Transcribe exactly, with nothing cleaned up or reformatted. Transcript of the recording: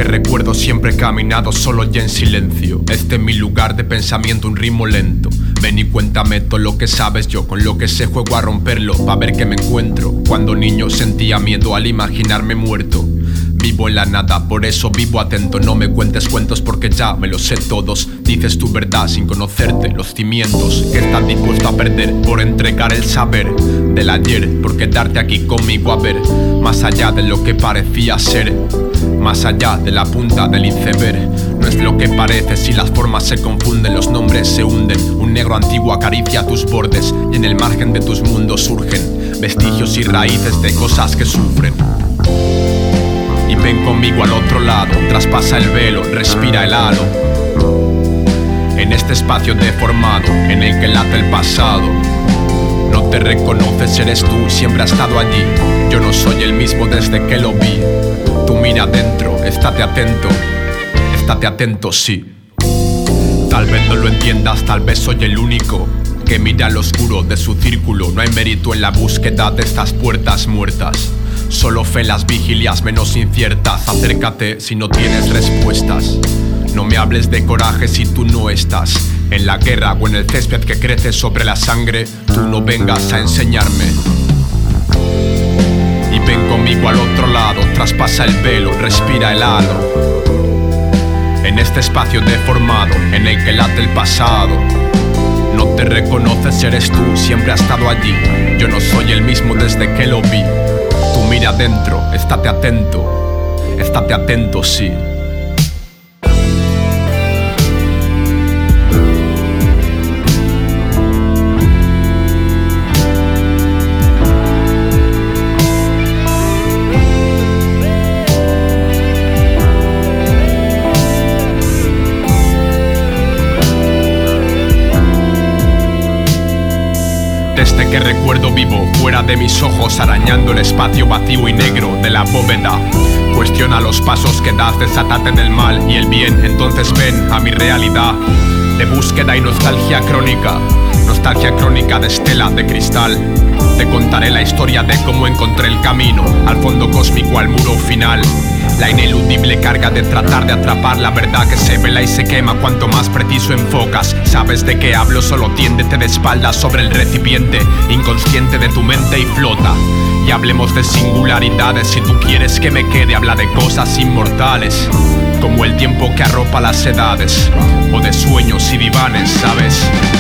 recuerdo siempre he caminado solo y en silencio. Este es mi lugar de pensamiento, un ritmo lento. Ven y cuéntame todo lo que sabes, yo con lo que sé juego a romperlo, pa' ver qué me encuentro. Cuando niño sentía miedo al imaginarme muerto. Vivo en la nada, por eso vivo atento. No me cuentes cuentos porque ya me los sé todos. Dices tu verdad sin conocerte, los cimientos que estás dispuesto a perder por entregar el saber del ayer, por quedarte aquí conmigo a ver más allá de lo que parecía ser, más allá de la punta del iceberg. No es lo que parece si las formas se confunden, los nombres se hunden. Un negro antiguo acaricia tus bordes y en el margen de tus mundos surgen vestigios y raíces de cosas que sufren. Y ven conmigo al otro lado, traspasa el velo, respira el halo. En este espacio deformado, en el que late el pasado. No te reconoces, eres tú, siempre has estado allí. Yo no soy el mismo desde que lo vi. Tú mira adentro, estate atento, estate atento, sí. Tal vez no lo entiendas, tal vez soy el único que mira al oscuro de su círculo. No hay mérito en la búsqueda de estas puertas muertas. Solo fe en las vigilias menos inciertas. Acércate si no tienes respuestas. No me hables de coraje si tú no estás en la guerra o en el césped que crece sobre la sangre. Tú no vengas a enseñarme. Y ven conmigo al otro lado, traspasa el velo, respira el halo. En este espacio deformado, en el que late el pasado. No te reconoces, eres tú, siempre has estado allí. Yo no soy el mismo desde que lo vi. Tú mira adentro, estate atento, estate atento, sí. Desde que recuerdo vivo, fuera de mis ojos, arañando el espacio vacío y negro de la bóveda. Cuestiona los pasos que das, desátate del mal y el bien. Entonces ven a mi realidad de búsqueda y nostalgia crónica. Nostalgia crónica de estela de cristal. Te contaré la historia de cómo encontré el camino al fondo cósmico, al muro final. La ineludible carga de tratar de atrapar la verdad que se vela y se quema cuanto más preciso enfocas. Sabes de qué hablo, solo tiéndete de espaldas sobre el recipiente inconsciente de tu mente y flota. Y hablemos de singularidades, si tú quieres que me quede, habla de cosas inmortales, como el tiempo que arropa las edades, o de sueños y divanes, ¿sabes?